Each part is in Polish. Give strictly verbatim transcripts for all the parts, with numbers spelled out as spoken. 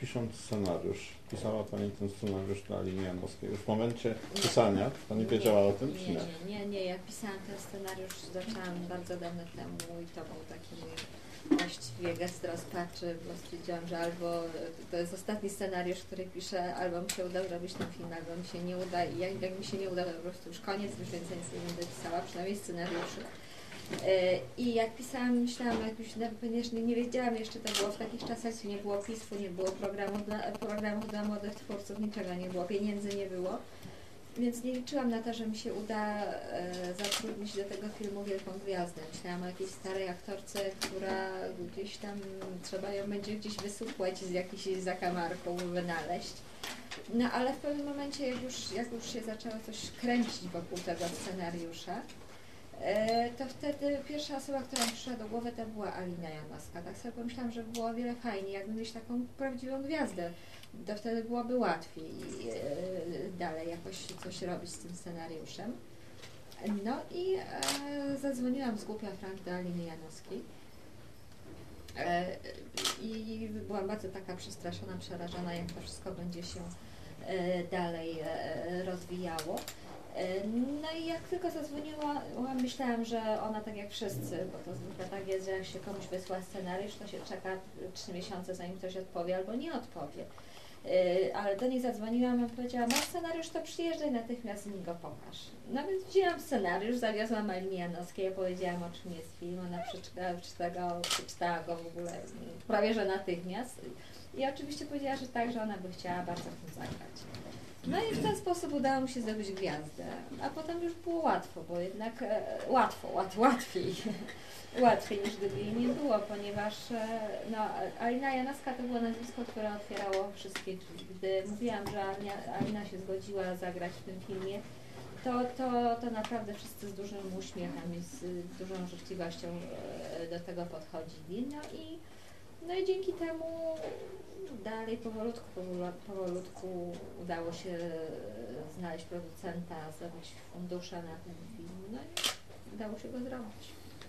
pisząc scenariusz, pisała Pani ten scenariusz dla Aliny Janowskiej? Już w momencie pisania Pani wiedziała o tym, czy nie? Nie, nie, nie, nie. Ja pisałam ten scenariusz, zaczęłam bardzo dawno temu i to był taki właściwie gest rozpaczy, bo stwierdziłam, że albo to jest ostatni scenariusz, który piszę, albo mi się uda zrobić ten film, albo mi się nie uda i jak, jak mi się nie uda, to po prostu już koniec, już więcej nic nie będę pisała, przynajmniej scenariuszy. I jak pisałam, myślałam, jak już ponieważ nie wiedziałam jeszcze, to było w takich czasach, nie było pismu, nie było programów dla, programów dla młodych twórców, niczego nie było, pieniędzy nie było. Więc nie liczyłam na to, że mi się uda e, zatrudnić do tego filmu wielką gwiazdę. Myślałam o jakiejś starej aktorce, która gdzieś tam trzeba ją będzie gdzieś wysupłać z jakiejś zakamarką, wynaleźć. No ale w pewnym momencie, jak już, jak już się zaczęło coś kręcić wokół tego scenariusza, e, to wtedy pierwsza osoba, która mi przyszła do głowy, to była Alina Janowska. Tak sobie pomyślałam, że było o wiele fajniej, jakby mieć taką prawdziwą gwiazdę. To wtedy byłoby łatwiej e, dalej jakoś coś robić z tym scenariuszem. No i e, zadzwoniłam z głupia Frank do Aliny Janowskiej e, i byłam bardzo taka przestraszona, przerażona, jak to wszystko będzie się e, dalej e, rozwijało. E, no i jak tylko zadzwoniłam, myślałam, że ona tak jak wszyscy, bo to zwykle tak jest, że jak się komuś wysła scenariusz, to się czeka trzy miesiące, zanim ktoś odpowie albo nie odpowie. Yy, ale do niej zadzwoniłam i powiedziała, masz scenariusz, to przyjeżdżaj natychmiast i mi go pokaż. No więc wzięłam scenariusz, zawiozłam Alinie Janowskiej, ja powiedziałam, o czym jest film, ona przeczytała, przeczytała, przeczytała go w ogóle prawie że natychmiast. I oczywiście powiedziała, że tak, że ona by chciała bardzo w tym zagrać. No i w ten sposób udało mi się zdobyć gwiazdę, a potem już było łatwo, bo jednak e, łatwo, łat, łatwiej. Łatwiej niż gdyby jej nie było, ponieważ no, Alina Janowska to było nazwisko, które otwierało wszystkie drzwi. Gdy mówiłam, że Alina, Alina się zgodziła zagrać w tym filmie, to, to, to naprawdę wszyscy z dużym uśmiechem i z dużą życzliwością do tego podchodzili. No i, no i dzięki temu dalej powolutku, powolutku udało się znaleźć producenta, zdobyć fundusze na ten film, no i udało się go zrobić.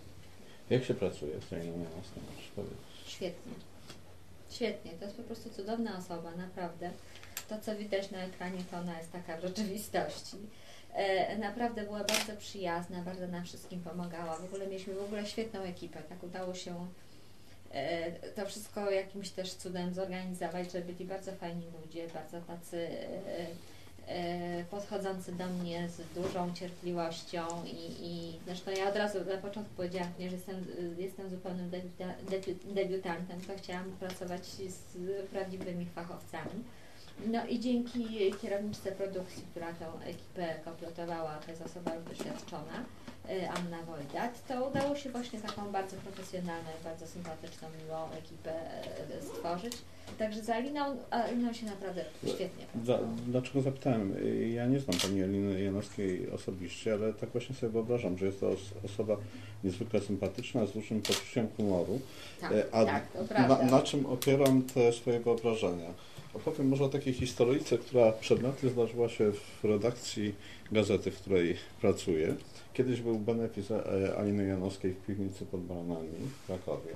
Jak się pracuje z Aliną Janowską? Świetnie. Świetnie. To jest po prostu cudowna osoba, naprawdę. To, co widać na ekranie, to ona jest taka w rzeczywistości. E, naprawdę była bardzo przyjazna, bardzo nam wszystkim pomagała. W ogóle mieliśmy w ogóle świetną ekipę. Tak udało się e, to wszystko jakimś też cudem zorganizować, że byli bardzo fajni ludzie, bardzo tacy e, podchodzący do mnie z dużą cierpliwością i, i zresztą ja od razu na początku powiedziałam, że jestem, jestem zupełnym debiuta, debiut, debiutantem, to chciałam pracować z prawdziwymi fachowcami. No i dzięki kierowniczce produkcji, która tę ekipę kompletowała, to jest osoba już doświadczona, Anna Wojdat, to udało się właśnie taką bardzo profesjonalną, bardzo sympatyczną, miłą ekipę stworzyć. Także z Aliną, Aliną się naprawdę świetnie Dla, Dlaczego zapytałem? Ja nie znam Pani Aliny Janowskiej osobiście, ale tak właśnie sobie wyobrażam, że jest to osoba niezwykle sympatyczna, z dużym poczuciem humoru. Tak, A tak, to prawda. Na, na czym opieram te swoje wyobrażenia? Opowiem może o takiej historyjce, która przed laty zdarzyła się w redakcji gazety, w której pracuję. Kiedyś był benefis Aliny Janowskiej w piwnicy pod Baranami w Krakowie.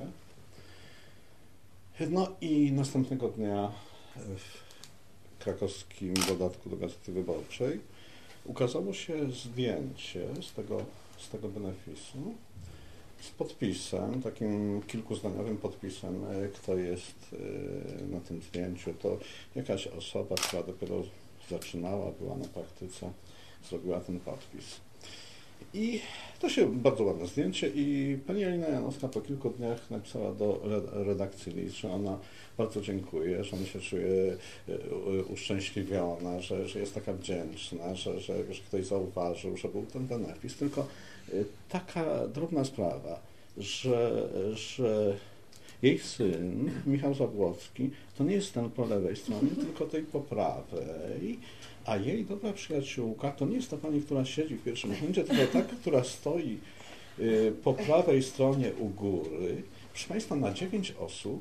No i następnego dnia w krakowskim dodatku do Gazety Wyborczej ukazało się zdjęcie z tego, z tego benefisu z podpisem, takim kilkuzdaniowym podpisem, kto jest na tym zdjęciu. To jakaś osoba, która dopiero zaczynała, była na praktyce, zrobiła ten podpis. I to się bardzo ładne zdjęcie i pani Alina Janowska po kilku dniach napisała do redakcji list, że ona bardzo dziękuję, że ona się czuje uszczęśliwiona, że, że jest taka wdzięczna, że, że, że ktoś zauważył, że był ten benefis. Tylko taka drobna sprawa, że, że jej syn, Michał Zabłocki, to nie jest ten po lewej stronie, tylko tej po prawej. A jej dobra przyjaciółka to nie jest ta pani, która siedzi w pierwszym rzędzie, tylko ta, która stoi y, po prawej stronie u góry. Proszę Państwa, na dziewięć osób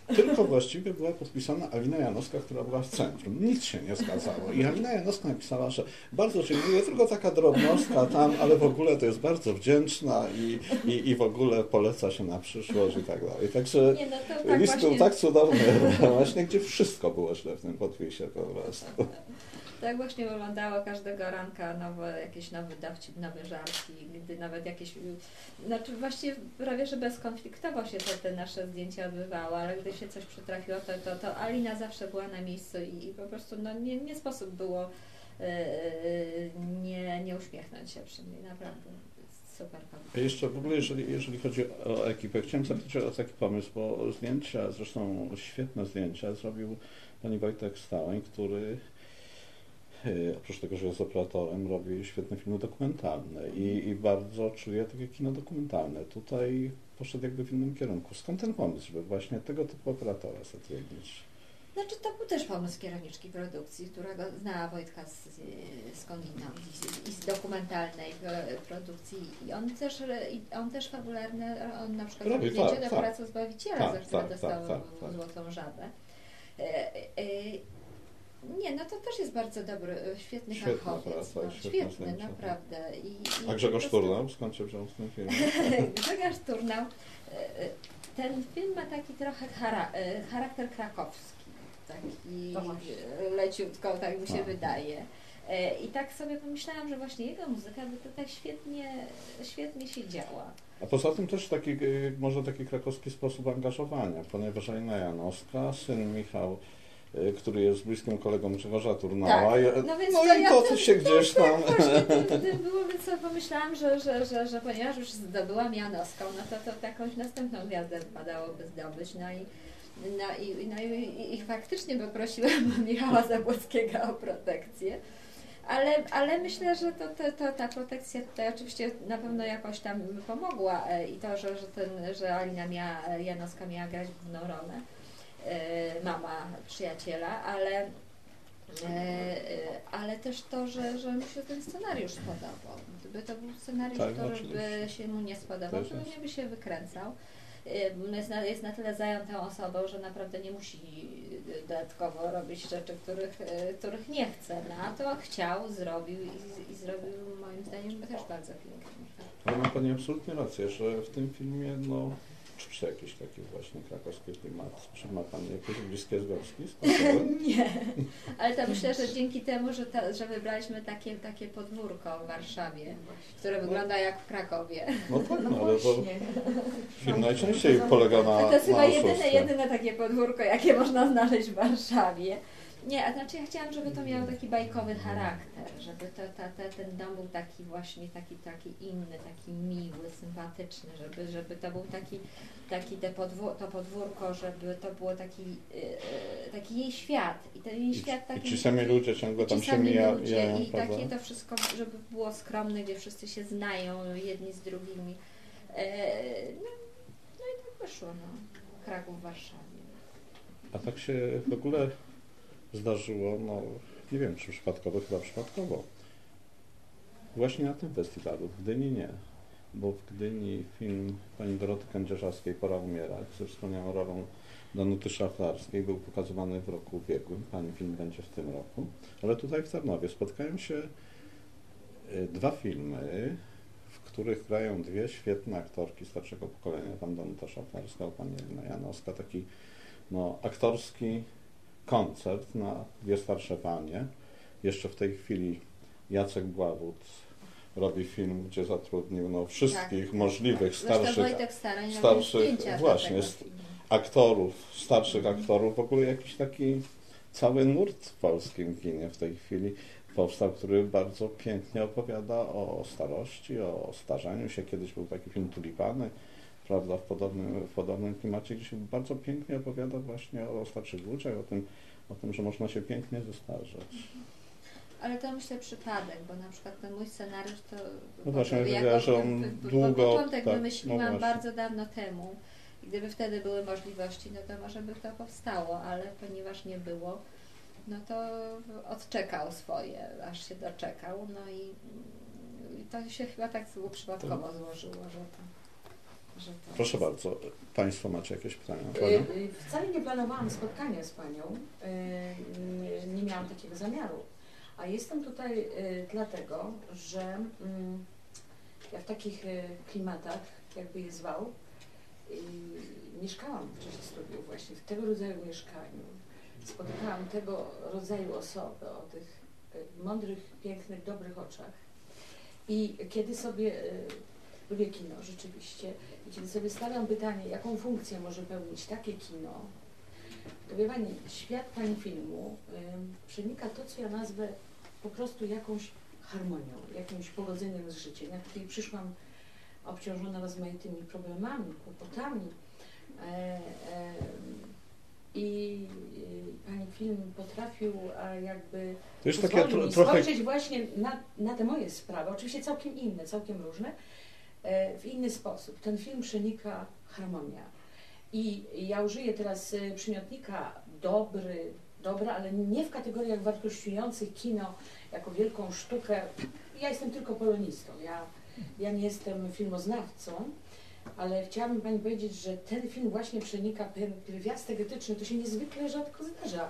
tylko właściwie była podpisana Alina Janowska, która była w centrum. Nic się nie zgadzało. I Alina Janowska napisała, że bardzo dziękuję, tylko taka drobnostka tam, ale w ogóle to jest bardzo wdzięczna i, i, i w ogóle poleca się na przyszłość i tak dalej. Także Nie, no to tak list właśnie... był tak cudowny, właśnie, gdzie wszystko było źle w tym podpisie po prostu. Tak właśnie wyglądało każdego ranka, nowe, jakieś nowy dowcip, nowe żarki, gdy nawet jakieś, znaczy właściwie prawie, że bezkonfliktowo się te, te nasze zdjęcia odbywało, ale gdy się coś przytrafiło, to, to, to Alina zawsze była na miejscu i, i po prostu no, nie, nie sposób było yy, nie, nie uśmiechnąć się przy niej, naprawdę. Super. A jeszcze w ogóle, jeżeli, jeżeli chodzi o ekipę, chciałem zapytać o taki pomysł, bo zdjęcia, zresztą świetne zdjęcia zrobił pani Wojtek Stałeń, który oprócz tego, że jest operatorem, robi świetne filmy dokumentalne i, i bardzo czuje takie kino dokumentalne. Tutaj poszedł jakby w innym kierunku. Skąd ten pomysł, żeby właśnie tego typu operatora zatrudnić? Znaczy to był też pomysł kierowniczki produkcji, którego znała Wojtka z, skądinąd i z dokumentalnej produkcji. I on też, on też fabularny, on na przykład robi zdjęcie do Pracy Zbawiciela, tak, za które tak, dostał tak, tak, tak. Złotą Żabę. Nie, no to też jest bardzo dobry, świetny fachowiec. No, świetny, zdjęcia. Naprawdę. I, i A Grzegorz prostu... Turnał? Skąd się wziął w tym filmie? Grzegorz Turnał. Ten film ma taki trochę chara, charakter krakowski. Taki leciutko, tak mi się A. wydaje. I tak sobie pomyślałam, że właśnie jego muzyka by tutaj świetnie, świetnie się działa. A poza tym też taki, może taki krakowski sposób angażowania, ponieważ Alina Janowska, syn Michał, który jest bliskim kolegą Grzegorza Turnała. Tak. No, więc no to i ja to, to, co się to, gdzieś tam... Tak, właśnie tym było, więc sobie pomyślałam, że, że, że, że ponieważ już zdobyłam Janowską, no to, to jakąś następną gwiazdę wypadałoby zdobyć. No i, no i, no i, i, i faktycznie poprosiłam Michała Zabłockiego o protekcję. Ale, ale myślę, że to, to, to, ta protekcja tutaj oczywiście na pewno jakoś tam pomogła i to, że, że, ten, że Alina miała, Janowska miała grać główną rolę. Mama przyjaciela, ale, ale też to, że, że mu się ten scenariusz spodobał. Gdyby to był scenariusz, tak, który oczywiście. by się mu nie spodobał, to pewnie by się wykręcał. Jest na, jest na tyle zajętą osobą, że naprawdę nie musi dodatkowo robić rzeczy, których, których nie chce. No a to chciał, zrobił i, i zrobił moim zdaniem też bardzo pięknie. Ale ma Pani absolutnie rację, że w tym filmie no czy jakiś taki właśnie krakowski klimat? Czy ma Pani jakieś bliskie związki z Nie, ale to myślę, że dzięki temu, że, ta, że wybraliśmy takie, takie podwórko w Warszawie, które wygląda jak w Krakowie. No tak, no, ale to film najczęściej polega na To jest na chyba jedyne, jedyne takie podwórko, jakie można znaleźć w Warszawie. Nie, a znaczy ja chciałam, żeby to miało taki bajkowy charakter, żeby to, ta, ta, ten dom był taki właśnie, taki, taki inny, taki miły, sympatyczny, żeby, żeby to był taki, taki te podwór, to podwórko, żeby to było taki, yy, taki jej świat. I ten jej I, świat taki... I ci sami ludzie ciągle tam się mijają. I prawda? Takie to wszystko, żeby było skromne, gdzie wszyscy się znają jedni z drugimi. Yy, no, no i tak wyszło, no. Kraków w Warszawie. A tak się w ogóle zdarzyło, no nie wiem czy przypadkowo, chyba przypadkowo. Właśnie na tym festiwalu, w Gdyni nie, bo w Gdyni film pani Doroty Kędzierzawskiej Pora umierać ze wspaniałą rolą Danuty Szaflarskiej był pokazywany w roku ubiegłym, pani film będzie w tym roku, ale tutaj w Tarnowie spotkają się dwa filmy, w których grają dwie świetne aktorki starszego pokolenia, tam Danuta Szaflarska, pani Elina Janowska, taki no, aktorski koncert na dwie starsze panie. Jeszcze w tej chwili Jacek Bławut robi film, gdzie zatrudnił no, wszystkich tak. możliwych starszych, starszych właśnie aktorów, starszych aktorów. W ogóle jakiś taki cały nurt w polskim kinie w tej chwili powstał, który bardzo pięknie opowiada o starości, o starzeniu się. Kiedyś był taki film Tulipany, prawda, w podobnym, w podobnym klimacie, gdzie się bardzo pięknie opowiada właśnie o starszych ludziach, o tym, o tym, że można się pięknie zestarzeć. Ale to myślę przypadek, bo na przykład ten mój scenariusz to... No właśnie, ja wiedziała, że on długo... Początek tak, wymyśliłam no bardzo dawno temu. I gdyby wtedy były możliwości, no to może by to powstało, ale ponieważ nie było, no to odczekał swoje, aż się doczekał, no i, i to się chyba tak przypadkowo złożyło, że to... że to Proszę jest... bardzo, Państwo macie jakieś pytania? Y, y, Wcale nie planowałam spotkania z Panią, y, nie miałam takiego zamiaru, a jestem tutaj y, dlatego, że y, ja w takich y, klimatach, jakby je zwał, y, mieszkałam w czasie studiów właśnie w tego rodzaju mieszkaniu. Spotykałam tego rodzaju osoby o tych y, mądrych, pięknych, dobrych oczach. I kiedy sobie, y, lubię kino rzeczywiście, i kiedy sobie stawiam pytanie, jaką funkcję może pełnić takie kino, to wie Pani, świat Pani filmu y, przenika to, co ja nazwę po prostu jakąś harmonią, jakimś pogodzeniem z życiem. Ja tutaj przyszłam obciążona rozmaitymi problemami, kłopotami e, e, i e, Pani film potrafił a jakby To jest takie pozwolił tro, mi trochę... spojrzeć właśnie na, na te moje sprawy, oczywiście całkiem inne, całkiem różne, e, w inny sposób. Ten film przenika harmonia. I ja użyję teraz e, przymiotnika dobry, dobra, ale nie w kategoriach wartościujących kino jako wielką sztukę. Ja jestem tylko polonistą, ja, ja nie jestem filmoznawcą, ale chciałabym Pani powiedzieć, że ten film właśnie przenika pierwiastek etyczny, to się niezwykle rzadko zdarza.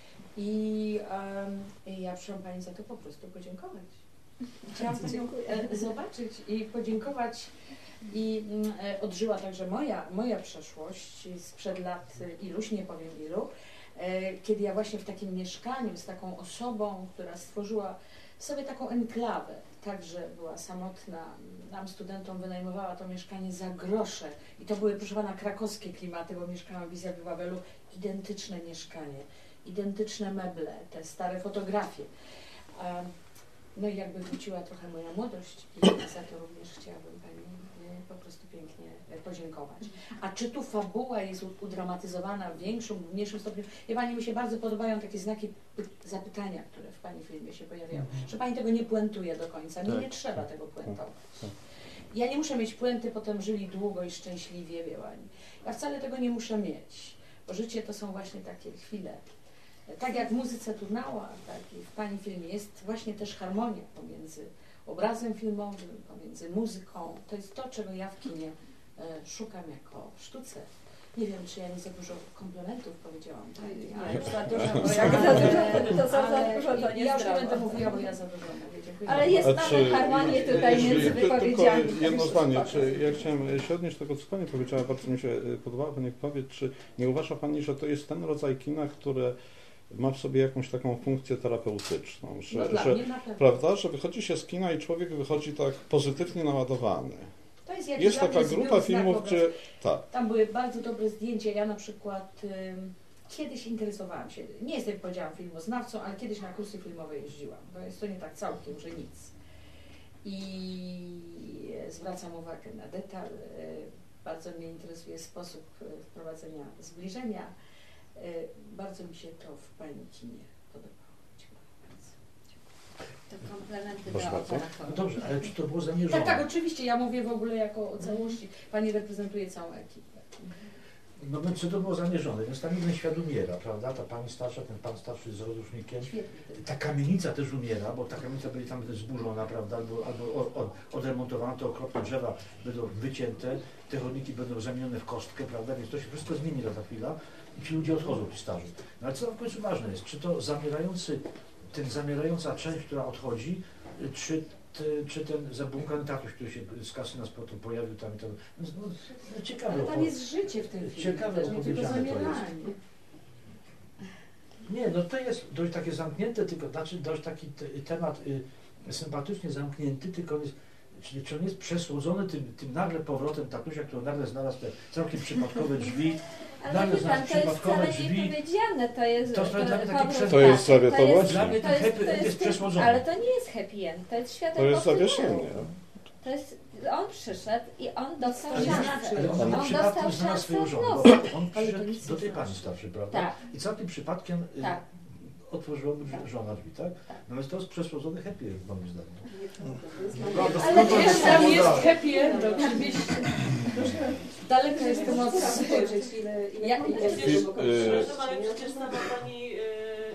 I um, ja przyszłam Pani za to po prostu podziękować. Chciałam Panią e, zobaczyć i podziękować. I e, odżyła także moja, moja przeszłość sprzed lat iluś, nie powiem ilu, e, kiedy ja właśnie w takim mieszkaniu z taką osobą, która stworzyła sobie taką enklawę, także była samotna, nam studentom wynajmowała to mieszkanie za grosze i to były, proszę Pana, krakowskie klimaty, bo mieszkałam w Wizja Babelu, identyczne mieszkanie, identyczne meble, te stare fotografie. E, no i jakby wróciła trochę moja młodość i za to również chciałabym Pani po prostu pięknie podziękować. A czy tu fabuła jest udramatyzowana w większym, w mniejszym stopniu? Wie Pani, mi się bardzo podobają takie znaki zapytania, które w Pani filmie się pojawiają, mhm. że Pani tego nie puentuje do końca. Mi tak. nie trzeba tego puentować. Ja nie muszę mieć puenty, potem żyli długo i szczęśliwie, wie Pani. Ja wcale tego nie muszę mieć, bo życie to są właśnie takie chwile. Tak jak w muzyce Turnała, tak i w Pani filmie jest właśnie też harmonia pomiędzy obrazem filmowym, pomiędzy muzyką. To jest to, czego ja w kinie e, szukam jako w sztuce. Nie wiem, czy ja nie za dużo komplementów powiedziałam. Tak, ale za dużo, bo jak za dużo, to za, za dużo to nie ja już nie będę mówiła, bo ja za dużo mówię. Dziękuję. Ale jest nawet harmonię tutaj między wypowiedziami. Tylko jedno zdanie, czy ja chciałem się odnieść do tego, co Pani powiedziała, bardzo mi się podobała Pani odpowiedź, czy nie uważa Pani, że to jest ten rodzaj kina, które ma w sobie jakąś taką funkcję terapeutyczną, że, no że, prawda, że wychodzi się z kina i człowiek wychodzi tak pozytywnie naładowany. To jest jest taka grupa filmów, gdzie... Tak. Tam były bardzo dobre zdjęcia. Ja na przykład y, kiedyś interesowałam się, nie jestem, powiedziałam, filmoznawcą, ale kiedyś na kursy filmowe jeździłam. To jest to nie tak całkiem, że nic. I zwracam uwagę na detal. Y, bardzo mnie interesuje sposób wprowadzenia zbliżenia. Y, bardzo mi się to w Pani kinie podobało. To komplementy Proszę do bardzo. operatora. No dobrze, ale czy to było zamierzone? Tak, tak, oczywiście. Ja mówię w ogóle jako o całości. Pani reprezentuje całą ekipę. No więc czy to było zamierzone? Więc tam jeden świat umiera, prawda? Ta pani starsza, ten pan starszy z rozrusznikiem. Świetnie. Ta kamienica też umiera, bo ta kamienica będzie tam zburzona, prawda? Albo, albo od, od, odremontowana, te okropne drzewa będą wycięte, te chodniki będą zamienione w kostkę, prawda? Więc to się wszystko zmieni za chwilę i ci ludzie odchodzą, ci starzy. No ale co w końcu ważne jest, czy to zamierający, ten zamierająca część, która odchodzi, czy, ty, czy ten zabłąkany tatuś, który się z kasy na sportu pojawił tam i tam. No, no, ciekawe. Ale tam jest życie w tym filmie. Ciekawe też, nie tylko zamieranie. Nie, no to jest dość takie zamknięte, tylko znaczy dość taki te, temat y, sympatycznie zamknięty, tylko jest, czyli czy on jest przesłodzony tym, tym nagle powrotem tatusia, który nagle znalazł te całkiem przypadkowe drzwi. Ale wie Pan, to jest wcale nie powiedziane, to jest... To jest dla mnie taki To jest zariatować? Dla mnie ten happy end jest, jest przesłodzony. Ale to nie jest happy end, to jest światełko. To jest zawieszenie. To jest, on przyszedł i on dostał Ale szansę. ale on, on na On przypadku dostał znalazł swoją szansę żonę, znowu. bo on przyszedł do tej pani starszej, prawda? Tak. I całkiem przypadkiem y, Tak. otworzyła mu Tak. żona drzwi, tak? Tak. Natomiast to jest przesłodzony happy end, moim zdaniem. Ale Wiesz, tam jest happy end, oczywiście. Daleko jestem od... spojrzeć, ile, ile Ja- kontekstu ja- było y- Przepraszam, ale przecież sama pani y, Ania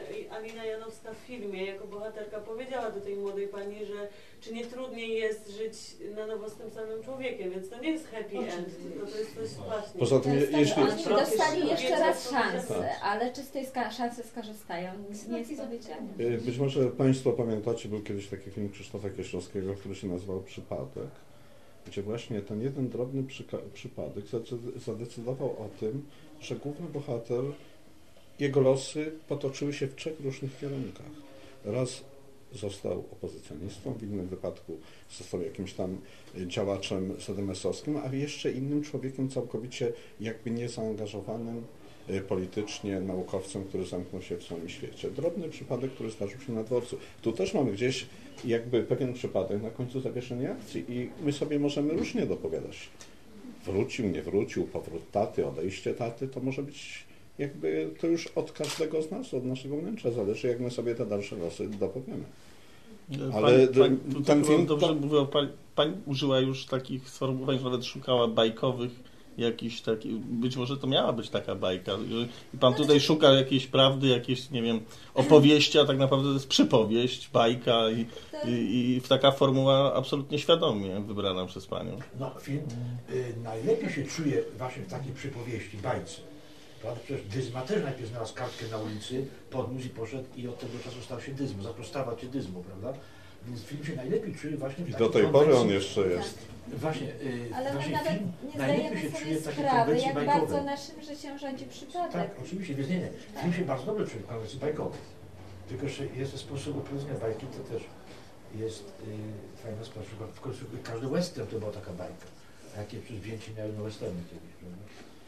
Alina Janowska w filmie, jako bohaterka powiedziała do tej młodej pani, że czy nie trudniej jest żyć na nowo z tym samym człowiekiem, więc to nie jest happy end, tylko to jest coś właśnie. Poza tym, Jest tak, jeśli... oni dostali jeszcze Wiecie, raz co szansę, powiedzieć. ale czy z tej ska- szansy skorzystają, nie jest powiedziane. Y, Być może Państwo pamiętacie, był kiedyś taki film Krzysztofa Kieślowskiego, który się nazywał Przypadek, gdzie właśnie ten jeden drobny przyka- przypadek zace- zadecydował o tym, że główny bohater, jego losy potoczyły się w trzech różnych kierunkach. Raz został opozycjonistą, w innym wypadku został jakimś tam działaczem es de em esowskim, a jeszcze innym człowiekiem całkowicie jakby niezaangażowanym y, politycznie, naukowcem, który zamknął się w swoim świecie. Drobny przypadek, który zdarzył się na dworcu. Tu też mamy gdzieś jakby pewien przypadek na końcu zawieszenia akcji i my sobie możemy różnie dopowiadać. Wrócił, nie wrócił, powrót taty, odejście taty, to może być jakby to już od każdego z nas, od naszego wnętrza zależy, jak my sobie te dalsze losy dopowiemy. Ale Pani, pani, ten ten film- dobrze to- mówiła, pani, pani użyła już takich sformułowań, że nawet szukała bajkowych jakichś takich, być może to miała być taka bajka. Że i pan tutaj szuka jakiejś prawdy, jakiejś, nie wiem, opowieści, a tak naprawdę to jest przypowieść, bajka i, i, i taka formuła absolutnie świadomie wybrana przez panią. No, film y, najlepiej się czuje właśnie w takiej przypowieści, bajce. Prawda? Przecież Dyzma też najpierw znalazł kartkę na ulicy, podniósł i poszedł i od tego czasu stał się Dyzmą, zaprostawał się Dyzmą, prawda? Więc film się najlepiej czuje właśnie w I takiej do tej pory on konwencji. jeszcze jest. Właśnie, y, Ale my właśnie nawet film nie najlepiej zdajemy się czuje sobie w takiej sprawy, konwencji jak bajkowej. bardzo naszym życiem rządzi przypadek. Tak, oczywiście, więc nie, nie. Film się bardzo dobrze czuje w konwencji bajkowej. Tylko, że jest sposób opowiedzenia bajki, to też jest y, fajna sprawa. W końcu każdy western to była taka bajka. A jakie przecież wzięcie miały na westerny kiedyś, prawda?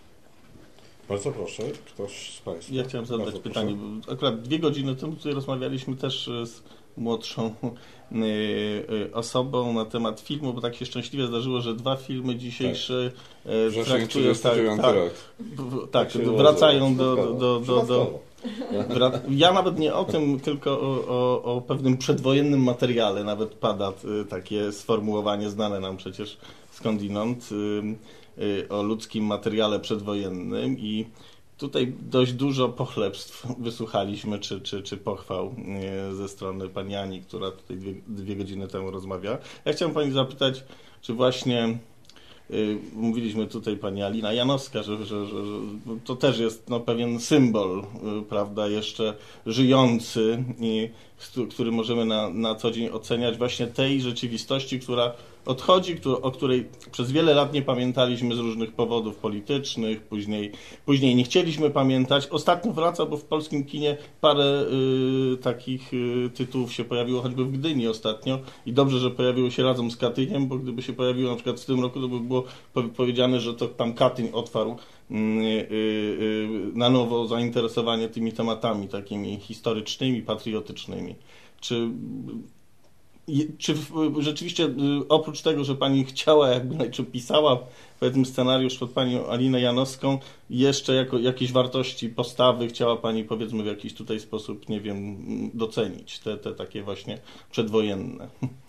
Bardzo proszę, ktoś z Państwa. Ja chciałem zadać Bardzo pytanie, proszę. bo akurat dwie godziny temu tutaj rozmawialiśmy też z młodszą y, y, osobą na temat filmu, bo tak się szczęśliwie zdarzyło, że dwa filmy dzisiejsze y, Wrzesień traktują trzydziesty tak, dziewiąty tak, rok. w- tak, się wracają ułożyło. do, do, do, do, do Przypadkowo. wra- ja nawet nie o tym, tylko o, o, o pewnym przedwojennym materiale, nawet pada y, takie sformułowanie znane nam przecież skądinąd, y, y, o ludzkim materiale przedwojennym i tutaj dość dużo pochlebstw wysłuchaliśmy, czy, czy, czy pochwał y, ze strony pani Ani, która tutaj dwie, dwie godziny temu rozmawiała. Ja chciałem pani zapytać, czy właśnie y, mówiliśmy tutaj pani Alina Janowska, że, że, że, że to też jest no, pewien symbol, y, prawda, jeszcze żyjący, i, który możemy na, na co dzień oceniać właśnie tej rzeczywistości, która odchodzi, o której przez wiele lat nie pamiętaliśmy z różnych powodów politycznych, później, później nie chcieliśmy pamiętać. Ostatnio wraca, bo w polskim kinie parę y, takich y, tytułów się pojawiło, choćby w Gdyni ostatnio i dobrze, że pojawiło się razem z Katyniem, bo gdyby się pojawiło na przykład w tym roku, to by było powiedziane, że to tam Katyń otwarł y, y, y, na nowo zainteresowanie tymi tematami takimi historycznymi, patriotycznymi. Czy Czy rzeczywiście oprócz tego, że pani chciała, jakby czy pisała powiedzmy scenariusz pod panią Alinę Janowską, jeszcze jako jakieś wartości postawy chciała pani powiedzmy w jakiś tutaj sposób, nie wiem, docenić, te, te takie właśnie przedwojenne?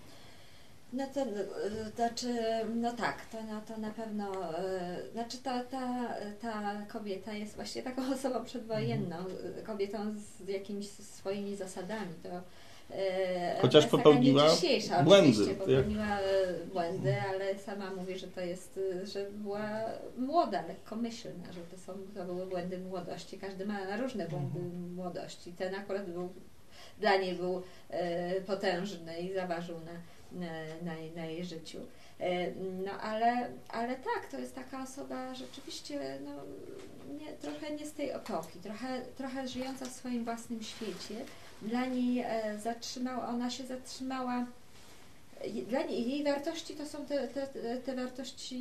No to znaczy, no tak, to, no, to na pewno, y, znaczy ta, ta, ta kobieta jest właśnie taką osobą przedwojenną, kobietą z jakimiś swoimi zasadami, to y, Chociaż jest popełniła taka dzisiejsza, błędy. oczywiście popełniła y, błędy, ale sama mówi, że to jest, y, że była młoda, lekkomyślna, że to, są, to były błędy młodości, każdy ma różne błędy młodości, ten akurat był, dla niej był y, potężny i zaważył na Na, na jej życiu. No ale, ale tak, to jest taka osoba rzeczywiście no, nie, trochę nie z tej epoki, trochę, trochę żyjąca w swoim własnym świecie. Dla niej e, zatrzymała, ona się zatrzymała, dla niej, jej wartości to są te, te, te wartości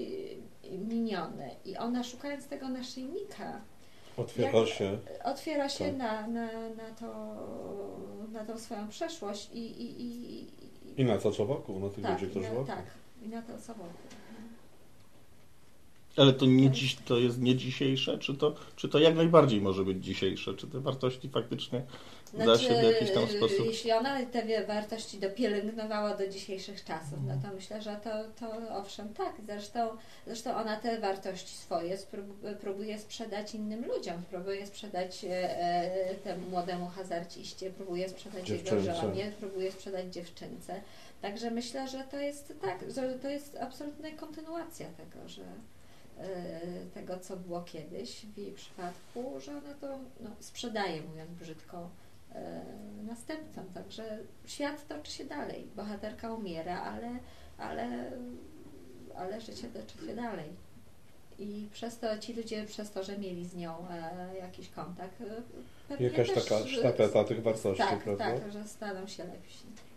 minione i ona szukając tego naszyjnika Otwiera jak, się. Otwiera się tak. na, na, na, to, na tą swoją przeszłość i, i, i I na to, co wokół, na tych tak, ludzi, którzy i na, wokół. tak, i na to, co wokół. Ale to nie dziś, to jest nie dzisiejsze, czy to, czy to jak najbardziej może być dzisiejsze? Czy te wartości faktycznie da Znaczy, się w jakiś tam sposób... jeśli ona te wartości dopielęgnowała do dzisiejszych czasów, no to myślę, że to, to owszem, tak. Zresztą, zresztą ona te wartości swoje sprób- próbuje sprzedać innym ludziom, próbuje sprzedać e, temu młodemu hazardziście, próbuje sprzedać jego Dziewczynce. żonie, próbuje sprzedać dziewczynce. Także myślę, że to jest tak, że to jest absolutna kontynuacja tego, że e, tego, co było kiedyś w jej przypadku, że ona to no, sprzedaje, mówiąc brzydko, e, następcom. Także świat toczy się dalej. Bohaterka umiera, ale, ale, ale życie toczy się dalej. I przez to ci ludzie, przez to, że mieli z nią e, jakiś kontakt, e, pewnie Jakaś też, taka sztafeta tych wartości, tak, prawda? tak, że staną się lepsi.